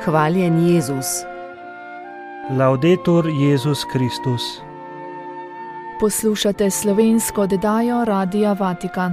Hvaljen Jezus. Laudetur Jezus Kristus. Poslušate slovensko oddajo Radia Vatikan.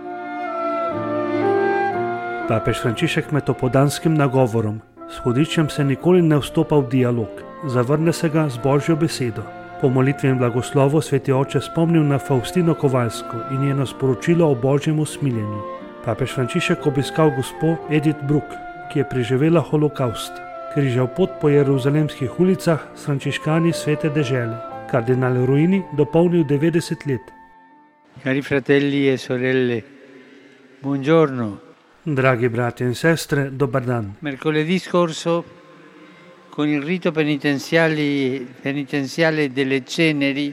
Papež Frančišek med opoldanskim nagovorom s hudičem se nikoli ne vstopa v dialog, zavrne se ga z Božjo besedo. Po molitvi in blagoslovu sveti oče spomnil na Faustino Kovalsko in njeno sporočilo o Božjem usmiljenju. Papež Frančišek obiskal gospo Edith Bruck, ki je preživela holokavst. Križal pot po jeruzalemskih ulicah s frančiškani svete dežele. Kardinal Ruini dopolnil 90 let. Cari fratelli e sorelle, buongiorno. Dragi bratje in sestre, dobar dan. Mercoledì scorso, con il rito penitenziale delle ceneri,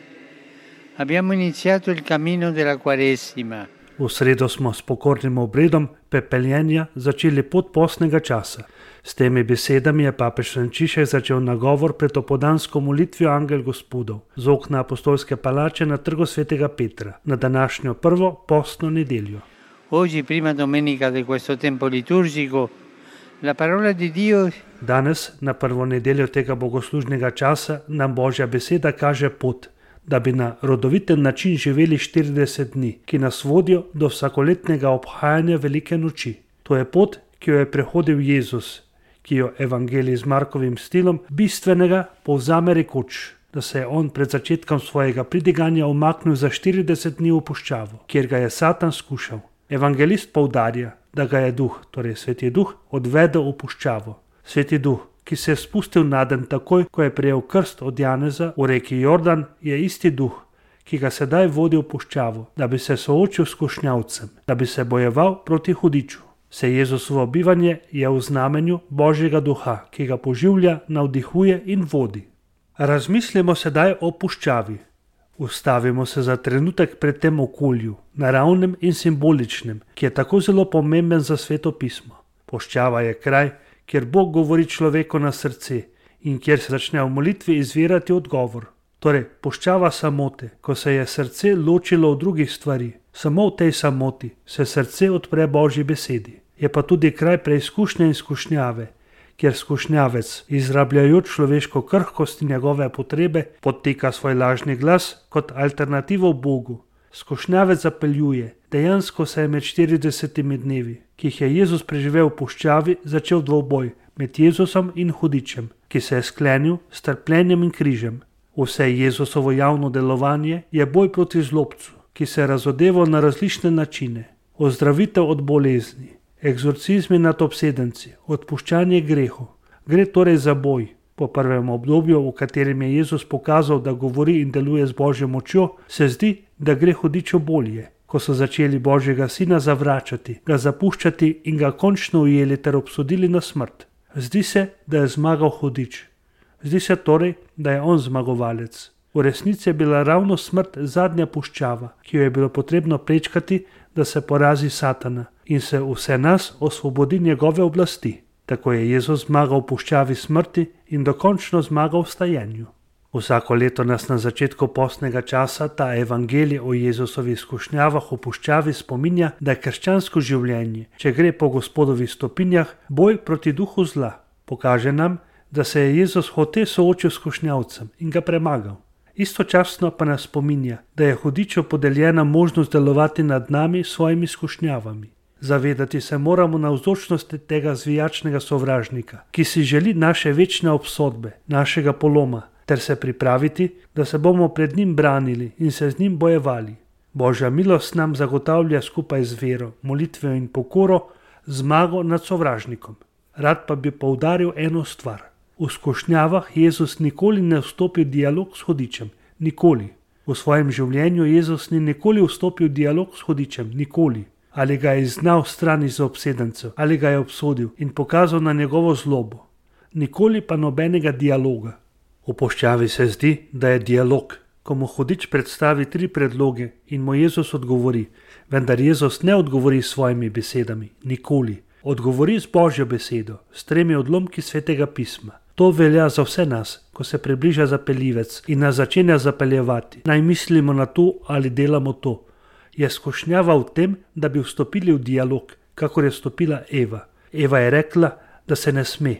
abbiamo iniziato il cammino della Quaresima. V sredo smo s pokornim obredom pepeljenja začeli pot postnega časa. S temi besedami je papež Frančišek začel nagovor pred opoldansko molitvijo Angel Gospodov z okna apostolske palače na trgu svetega Petra na današnjo prvo postno nedeljo. Oggi, prima domenica di questo tempo liturgico, la parola di Dio. Danes, na prvo nedeljo tega bogoslužnega časa, nam Božja beseda kaže pot, da bi na rodoviten način živeli 40 dni, ki nas vodijo do vsakoletnega obhajanja velike noči. To je pot, ki jo je prehodil Jezus, ki jo evangelij z Markovim stilom bistvenega povzame rekoč, da se je on pred začetkom svojega pridiganja umaknil za 40 dni v puščavo, kjer ga je Satan skušal. Evangelist poudarja, da ga je duh, torej sveti duh, odvedel v puščavo. Sveti duh, ki se je spustil naden takoj, ko je prejel krst od Janeza v reki Jordan, je isti duh, ki ga sedaj vodi v puščavo, da bi se soočil s skušnjavcem, da bi se bojeval proti hudiču. Vse Jezusovo bivanje je v znamenju Božjega duha, ki ga poživlja, navdihuje in vodi. Razmislimo sedaj o puščavi. Ustavimo se za trenutek pred tem okolju, naravnem in simboličnem, ki je tako zelo pomemben za Sveto pismo. Puščava je kraj, kjer Bog govori človeku na srce in kjer se začne v molitvi izvirati odgovor. Torej, puščava samote, ko se je srce ločilo od drugih stvari. Samo v tej samoti se srce odpre Božji besedi. Je pa tudi kraj preizkušnje in skušnjave, kjer skušnjavec, izrabljajoč človeško krhkost in njegove potrebe, podtika svoj lažni glas kot alternativo Bogu. Skušnjavec zapeljuje, dejansko se je med 40 dnevi, ki jih je Jezus preživel v puščavi, začel dvoboj med Jezusom in hudičem, ki se je sklenil s trpljenjem in križem. Vse Jezusovo javno delovanje je boj proti zlobcu, ki se je razodeval na različne načine. Ozdravitev od bolezni, egzorcizmi nad obsedenci, odpuščanje grehu. Gre torej za boj. Po prvem obdobju, v katerem je Jezus pokazal, da govori in deluje z Božjo močjo, se zdi, da gre hudiču bolje. Ko so začeli Božjega sina zavračati, ga zapuščati in ga končno ujeli ter obsodili na smrt. Zdi se, da je zmagal hudič. Zdi se torej, da je on zmagovalec. V resnici je bila ravno smrt zadnja puščava, ki jo je bilo potrebno prečkati, da se porazi Satana in se vse nas osvobodi njegove oblasti. Tako je Jezus zmagal v puščavi smrti in dokončno zmagal v vstajenju. Vsako leto nas na začetku postnega časa ta evangelij o Jezusovih skušnjavah v puščavi spominja, da je krščansko življenje, če gre po Gospodovih stopinjah, boj proti duhu zla. Pokaže nam, da se je Jezus hote soočil s skušnjavcem in ga premagal. Istočasno pa nas spominja, da je hudiču podeljena možnost delovati nad nami s svojimi skušnjavami. Zavedati se moramo navzočnosti tega zvijačnega sovražnika, ki si želi naše večne obsodbe, našega poloma, ter se pripraviti, da se bomo pred njim branili in se z njim bojevali. Božja milost nam zagotavlja skupaj z vero, molitvijo in pokoro zmago nad sovražnikom. Rad pa bi poudaril eno stvar. V skušnjavah Jezus nikoli ne vstopi v dialog s hudičem. Nikoli. V svojem življenju Jezus ni nikoli vstopil v dialog s hudičem. Nikoli. Ali ga je izgnal stran iz obsedencev, ali ga je obsodil in pokazal na njegovo zlobo. Nikoli pa nobenega dialoga. V puščavi se zdi, da je dialog, ko mu hudič predstavi 3 predloge in mu Jezus odgovori, vendar Jezus ne odgovori s svojimi besedami. Nikoli. Odgovori z Božjo besedo, s 3 odlomki svetega pisma. To velja za vse nas, ko se približa zapeljivec in nas začenja zapeljevati. Naj mislimo na to ali delamo to. Je skušnjava v tem, da bi vstopili v dialog, kakor je vstopila Eva. Eva je rekla, da se ne sme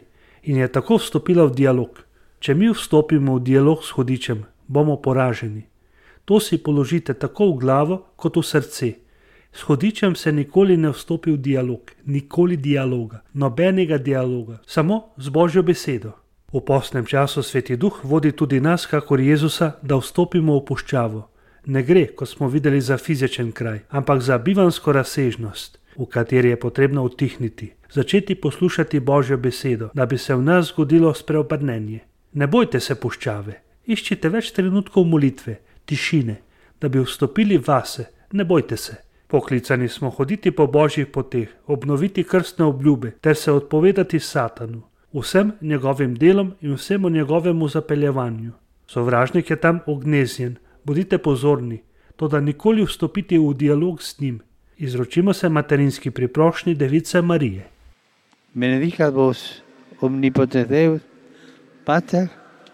in je tako vstopila v dialog. Če mi vstopimo v dialog s hudičem, bomo poraženi. To si položite tako v glavo kot v srce. S hudičem se nikoli ne vstopi v dialog, nikoli dialoga, nobenega dialoga, samo z Božjo besedo. V postnem času Sveti Duh vodi tudi nas, kakor Jezusa, da vstopimo v puščavo. Ne gre, kot smo videli, za fizičen kraj, ampak za bivansko razsežnost, v kateri je potrebno utihniti, začeti poslušati Božjo besedo, da bi se v nas zgodilo spreobrnenje. Ne bojte se puščave, iščite več trenutkov molitve, tišine, da bi vstopili vase, ne bojte se. Poklicani smo hoditi po Božjih poteh, obnoviti krstne obljube ter se odpovedati Satanu, vsem njegovim delom in vsemu njegovemu zapeljevanju. Sovražnik je tam ognezjen, bodite pozorni, toda nikoli vstopiti v dialog s njim. Izročimo se materinski priprošnji Device Marije. Benedicat vos omnipotens Deus, Pater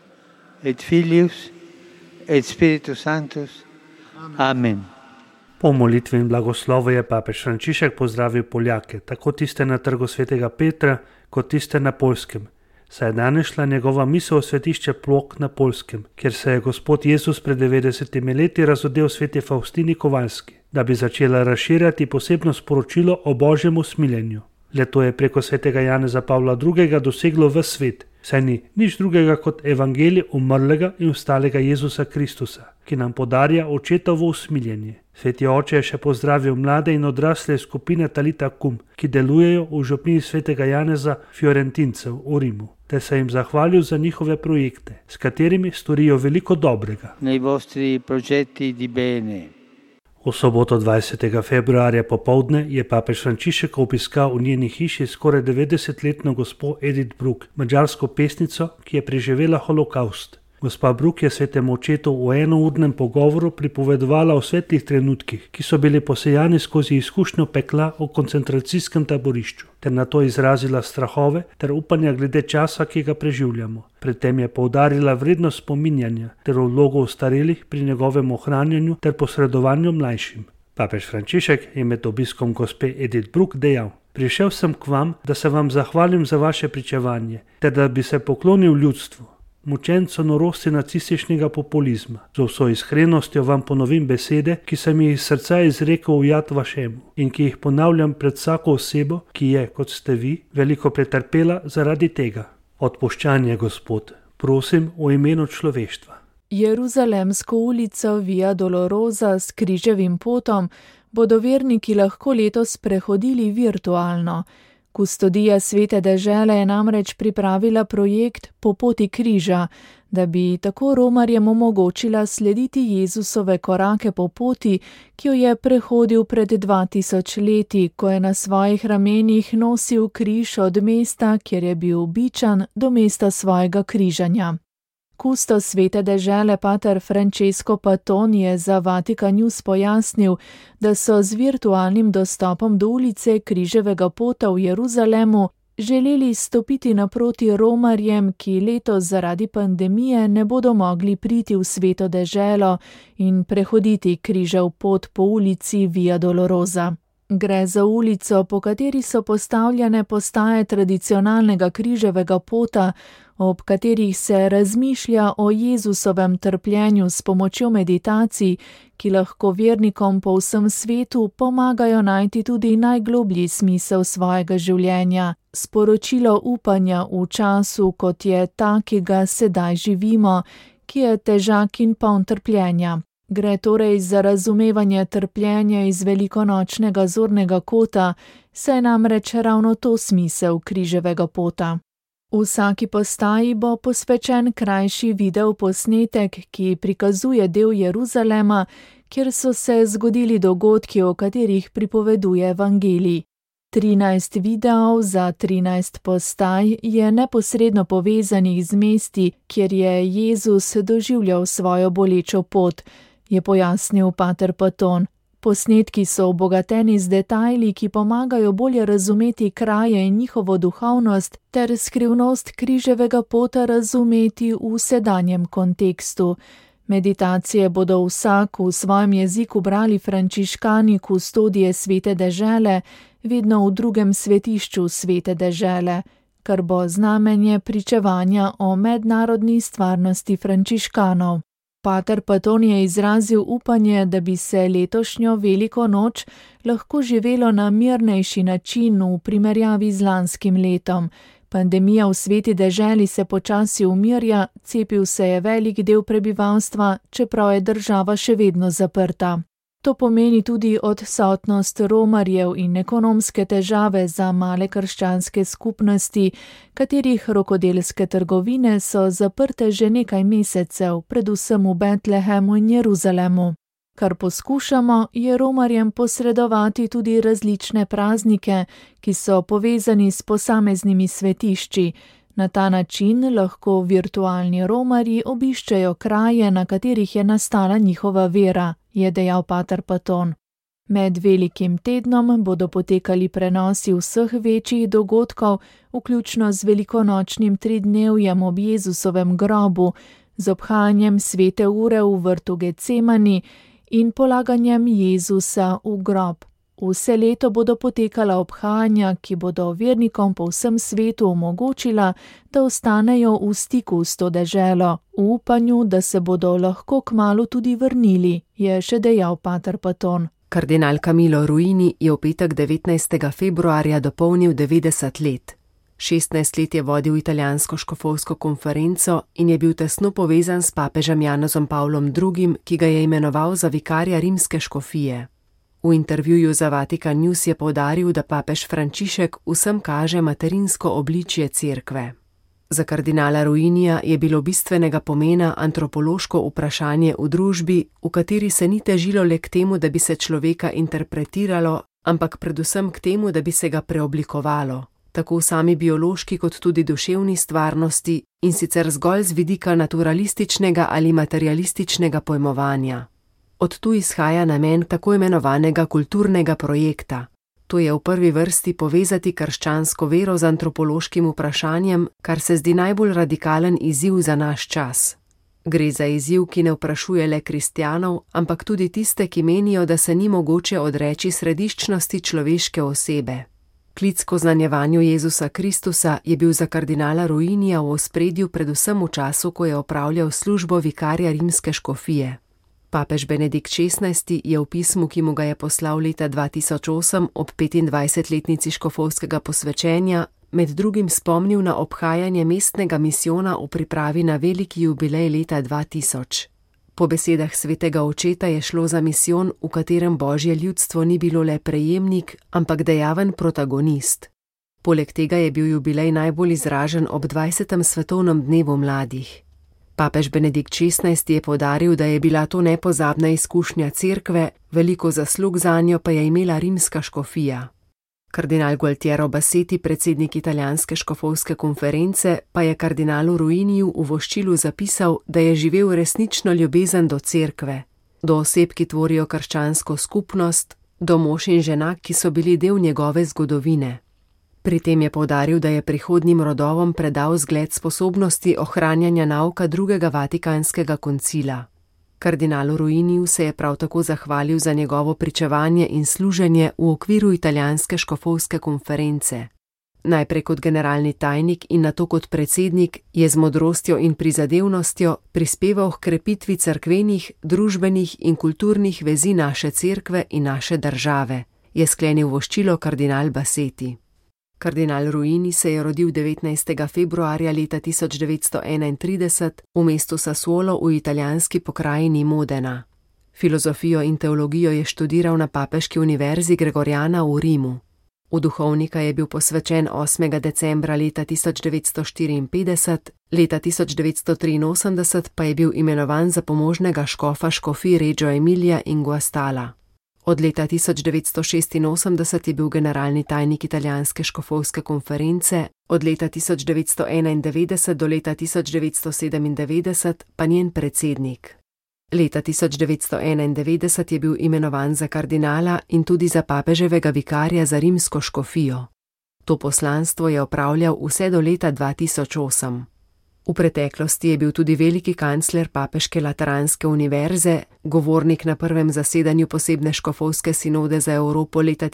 et Filius et Spiritus Sanctus. Amen. Po molitvi in blagoslovu je papež Frančišek pozdravil Poljake, tako tiste na trgu svetega Petra, kot tiste na Poljskem. Saj je danes šla njegova misel v svetišče Plok na Poljskem, kjer se je Gospod Jezus pred 90 leti razodel sveti Faustini Kovalski, da bi začela razširjati posebno sporočilo o Božjem usmiljenju. Le-to je preko svetega Janeza Pavla II. Doseglo v svet, saj ni nič drugega kot evangelij umrlega in vstalega Jezusa Kristusa, ki nam podarja očetovo usmiljenje. Sveti oče je še pozdravil mlade in odrasle skupine Talita Kum, ki delujejo v župniji svetega Janeza Fiorentincev v Rimu, ter se jim zahvalil za njihove projekte, s katerimi storijo veliko dobrega. Nei vostri progetti di bene. V soboto 20. februarja popoldne je papež Frančišek obiskal v njeni hiši skoraj 90-letno gospo Edith Bruck, madžarsko pesnico, ki je preživela holokaust. Gospa Bruck je svetemu očetu v enournem pogovoru pripovedovala o svetlih trenutkih, ki so bili posejani skozi izkušnjo pekla v koncentracijskem taborišču, ter nato izrazila strahove ter upanja glede časa, ki ga preživljamo. Pred tem je poudarila vrednost spominjanja ter vlogo ostarelih pri njegovem ohranjanju ter posredovanju mlajšim. Papež Frančišek je med obiskom gospe Edith Bruck dejal: "Prišel sem k vam, da se vam zahvalim za vaše pričevanje, ter da bi se poklonil ljudstvu, mučencu norosti nacističnega populizma. Z vso iskrenostjo vam ponovim besede, ki sem jih iz srca izrekel v Jad Vašemu in ki jih ponavljam pred vsako osebo, ki je, kot ste vi, veliko pretrpela zaradi tega. Odpuščanje, Gospod, prosim v imenu človeštva." Jeruzalemsko ulico Via Dolorosa s križevim potom bodo verniki lahko letos prehodili virtualno. Kustodija Svete dežele je namreč pripravila projekt Po poti križa, da bi tako romarjem omogočila slediti Jezusove korake po poti, ki jo je prehodil pred 2000 leti, ko je na svojih ramenih nosil križ od mesta, kjer je bil bičan, do mesta svojega križanja. Kustos Svete dežele pater Francesco Paton je za Vatikan News pojasnil, da so z virtualnim dostopom do ulice križevega pota v Jeruzalemu želeli stopiti naproti romarjem, ki letos zaradi pandemije ne bodo mogli priti v Sveto deželo in prehoditi križev pot po ulici Via Dolorosa. Gre za ulico, po kateri so postavljene postaje tradicionalnega križevega pota, ob katerih se razmišlja o Jezusovem trpljenju s pomočjo meditacij, ki lahko vernikom po vsem svetu pomagajo najti tudi najgloblji smisel svojega življenja, sporočilo upanja v času, kot je ta, ki ga sedaj živimo, ki je težak in poln trpljenja. Gre torej za razumevanje trpljenja iz velikonočnega zornega kota, saj namreč ravno to smisel križevega pota. V vsaki postaji bo posvečen krajši video posnetek, ki prikazuje del Jeruzalema, kjer so se zgodili dogodki, o katerih pripoveduje evangelij. 13 videov za 13 postaj je neposredno povezanih z mesti, kjer je Jezus doživljal svojo bolečo pot, je pojasnil pater Paton. Posnetki so obogateni z detajli, ki pomagajo bolje razumeti kraje in njihovo duhovnost ter skrivnost križevega pota razumeti v sedanjem kontekstu. Meditacije bodo vsak v svojem jeziku brali frančiškani kustodije Svete dežele, vedno v drugem svetišču Svete dežele. kar bo znamenje pričevanja o mednarodni stvarnosti frančiškanov. Pater Paton je izrazil upanje, da bi se letošnjo veliko noč lahko živelo na mirnejši način v primerjavi z lanskim letom. Pandemija v Sveti deželi se počasi umirja, cepil se je velik del prebivalstva, čeprav je država še vedno zaprta. To pomeni tudi odsotnost romarjev in ekonomske težave za male krščanske skupnosti, katerih rokodelske trgovine so zaprte že nekaj mesecev, predvsem v Betlehemu in Jeruzalemu. Kar poskušamo, je romarjem posredovati tudi različne praznike, ki so povezani s posameznimi svetišči. Na ta način lahko virtualni romarji obiščejo kraje, na katerih je nastala njihova vera, je dejal pater Paton. Med velikim tednom bodo potekali prenosi vseh večjih dogodkov, vključno z velikonočnim 3-dnevjem ob Jezusovem grobu, z obhajanjem svete ure v vrtu Getsemani in polaganjem Jezusa v grob. Vse leto bodo potekala obhajanja, ki bodo vernikom po vsem svetu omogočila, da ostanejo v stiku s to deželo, v upanju, da se bodo lahko kmalu tudi vrnili, je še dejal pater Paton. Kardinal Camillo Ruini je v petek 19. februarja dopolnil 90 let. 16 let je vodil italijansko škofovsko konferenco in je bil tesno povezan s papežem Janezom Pavlom II., ki ga je imenoval za vikarja rimske škofije. V intervjuju za Vatikan News je poudaril, da papež Frančišek vsem kaže materinsko obličje cerkve. Za kardinala Ruinija je bilo bistvenega pomena antropološko vprašanje v družbi, v kateri se ni težilo le k temu, da bi se človeka interpretiralo, ampak predvsem k temu, da bi se ga preoblikovalo, tako v sami biološki kot tudi duševni stvarnosti, in sicer zgolj z vidika naturalističnega ali materialističnega pojmovanja. Od tu izhaja namen tako imenovanega kulturnega projekta. To je v prvi vrsti povezati krščansko vero z antropološkim vprašanjem, kar se zdi najbolj radikalen izziv za naš čas. Gre za izziv, ki ne vprašuje le kristjanov, ampak tudi tiste, ki menijo, da se ni mogoče odreči središčnosti človeške osebe. Klic k oznanjevanju Jezusa Kristusa je bil za kardinala Ruinija v ospredju predvsem v času, ko je opravljal službo vikarja rimske škofije. Papež Benedikt XVI je v pismu, ki mu ga je poslal leta 2008 ob 25-letnici škofovskega posvečenja, med drugim spomnil na obhajanje mestnega misijona v pripravi na veliki jubilej leta 2000. Po besedah svetega očeta je šlo za misijon, v katerem božje ljudstvo ni bilo le prejemnik, ampak dejaven protagonist. Poleg tega je bil jubilej najbolj izražen ob 20. svetovnem dnevu mladih. Papež Benedikt XVI je poudaril, da je bila to nepozabna izkušnja cerkve, veliko zaslug zanjo pa je imela rimska škofija. Kardinal Gualtiero Bassetti, predsednik italijanske škofovske konference, pa je kardinalu Ruiniju v voščilu zapisal, da je živel resnično ljubezen do cerkve, do oseb, ki tvorijo krščansko skupnost, do mož in žena, ki so bili del njegove zgodovine. Pri tem je poudaril, da je prihodnjim rodovom predal zgled sposobnosti ohranjanja nauka drugega vatikanskega koncila. Kardinalu Ruiniju se je prav tako zahvalil za njegovo pričevanje in služenje v okviru italijanske škofovske konference. Najprej kot generalni tajnik in nato kot predsednik je z modrostjo in prizadevnostjo prispeval h krepitvi cerkvenih, družbenih in kulturnih vezi naše cerkve in naše države, je sklenil voščilo kardinal Bassetti. Kardinal Ruini se je rodil 19. februarja leta 1931 v mestu Sassuolo v italijanski pokrajini Modena. Filozofijo in teologijo je študiral na Papeški univerzi Gregoriana v Rimu. V duhovnika je bil posvečen 8. decembra leta 1954, leta 1983 pa je bil imenovan za pomožnega škofa škofij Reggio Emilia in Guastalla. Od leta 1986 je bil generalni tajnik italijanske škofovske konference, od leta 1991 do leta 1997 pa njen predsednik. Leta 1991 je bil imenovan za kardinala in tudi za papeževega vikarja za rimsko škofijo. To poslanstvo je opravljal vse do leta 2008. V preteklosti je bil tudi veliki kancler Papeške Lateranske univerze, govornik na prvem zasedanju posebne škofovske sinode za Evropo leta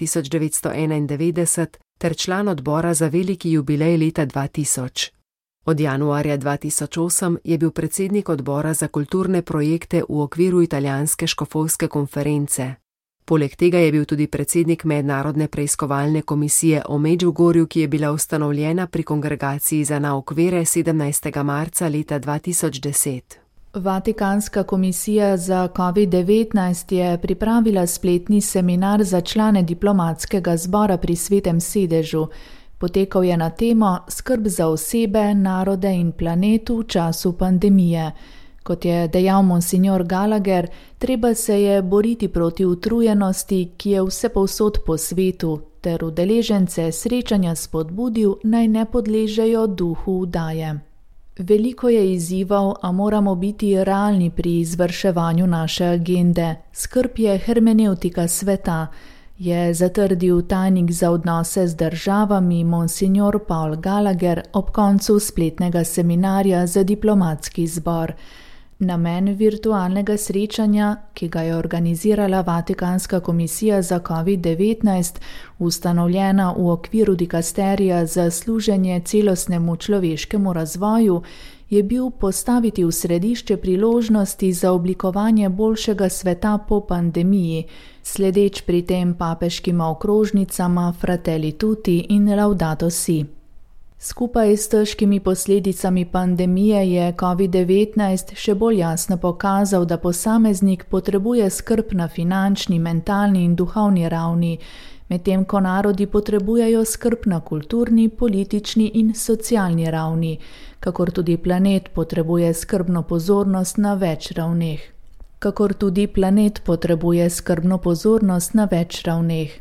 1991 ter član odbora za veliki jubilej leta 2000. Od januarja 2008 je bil predsednik odbora za kulturne projekte v okviru italijanske škofovske konference. Poleg tega je bil tudi predsednik Mednarodne preiskovalne komisije o Medjugorju, ki je bila ustanovljena pri kongregaciji za nauk vere 17. marca leta 2010. Vatikanska komisija za COVID-19 je pripravila spletni seminar za člane diplomatskega zbora pri Svetem sedežu. Potekal je na temo Skrb za osebe, narode in planetu v času pandemije. Kot je dejal monsignor Gallagher, treba se je boriti proti utrujenosti, ki je vsepovsod po svetu, ter udeležence srečanja spodbudil, naj ne podležejo duhu vdaje. Veliko je izzivov, a moramo biti realni pri izvrševanju naše agende. Skrb je hermenevtika sveta, je zatrdil tajnik za odnose z državami monsignor Paul Gallagher ob koncu spletnega seminarja za diplomatski zbor. Namen virtualnega srečanja, ki ga je organizirala Vatikanska komisija za COVID-19, ustanovljena v okviru dikasterija za služenje celostnemu človeškemu razvoju, je bil postaviti v središče priložnosti za oblikovanje boljšega sveta po pandemiji, sledeč pri tem papeškima okrožnicama Fratelli Tutti in Laudato Si. Skupaj s težkimi posledicami pandemije je COVID-19 še bolj jasno pokazal, da posameznik potrebuje skrb na finančni, mentalni in duhovni ravni, medtem ko narodi potrebujejo skrb na kulturni, politični in socialni ravni, kakor tudi planet potrebuje skrbno pozornost na več ravneh.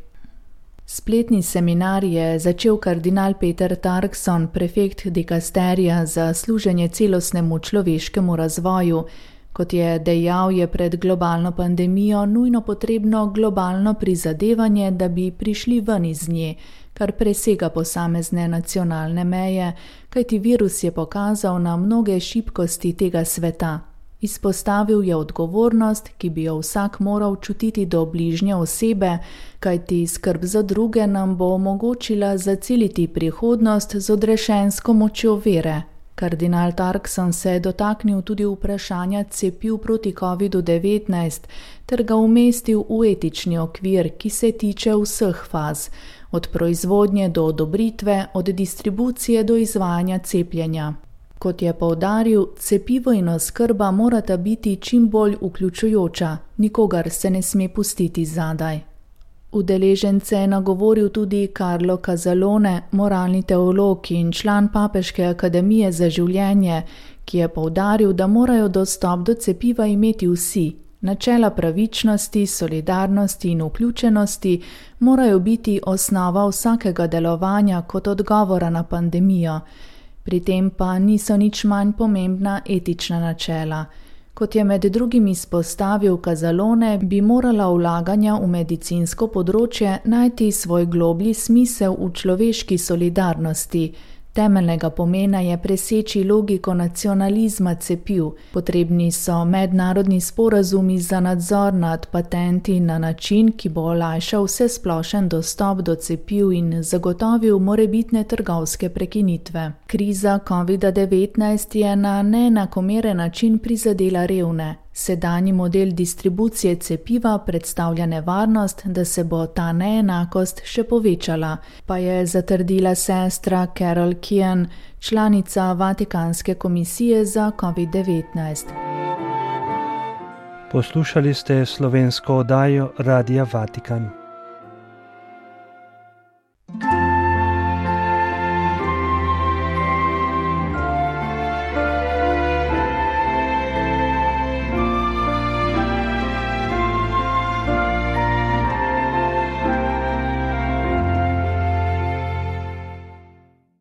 Spletni seminar je začel kardinal Peter Turkson, prefekt dikasterija za služenje celostnemu človeškemu razvoju. Kot je dejal, je pred globalno pandemijo nujno potrebno globalno prizadevanje, da bi prišli ven iz nje, kar presega posamezne nacionalne meje, kajti virus je pokazal na mnoge šibkosti tega sveta. Izpostavil je odgovornost, ki bi jo vsak moral čutiti do bližnje osebe, kajti skrb za druge nam bo omogočila zaceliti prihodnost z odrešensko močjo vere. Kardinal Turkson se je dotaknil tudi vprašanja cepiv proti COVID-19 ter ga umestil v etični okvir, ki se tiče vseh faz, od proizvodnje do odobritve, od distribucije do izvajanja cepljenja. Kot je poudaril, cepivo in oskrba morata biti čim bolj vključujoča, nikogar se ne sme pustiti zadaj. Udeležence je nagovoril tudi Carlo Casalone, moralni teolog in član Papeške akademije za življenje, ki je poudaril, da morajo dostop do cepiva imeti vsi. Načela pravičnosti, solidarnosti in vključenosti morajo biti osnova vsakega delovanja kot odgovora na pandemijo. Pri tem pa niso nič manj pomembna etična načela. Kot je med drugim izpostavil Casalone, bi morala vlaganja v medicinsko področje najti svoj globlji smisel v človeški solidarnosti. Temeljnega pomena je preseči logiko nacionalizma cepiv. Potrebni so mednarodni sporazumi za nadzor nad patenti na način, ki bo olajšal vsesplošen dostop do cepiv in zagotovil morebitne trgovske prekinitve. Kriza COVID-19 je na neenakomeren način prizadela revne. Sedanji model distribucije cepiva predstavlja nevarnost, da se bo ta neenakost še povečala, pa je zatrdila sestra Carol Kean, članica Vatikanske komisije za COVID-19. Poslušali ste slovensko oddajo Radia Vatikan.